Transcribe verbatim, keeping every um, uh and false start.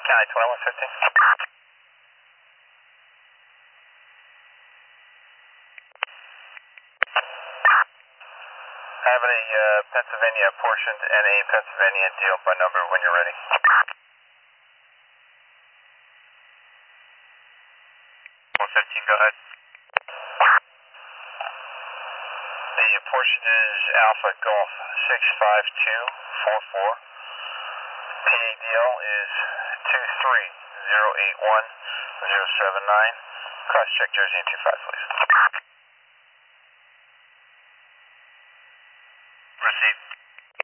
County twenty-one fifteen. I have a uh, Pennsylvania portioned and a Pennsylvania deal by number when you're ready. one fifteen, go ahead. The portion is Alpha Golf six five two four four. P A D L is two three zero eight one zero seven nine. Cross check Jersey and two five, please.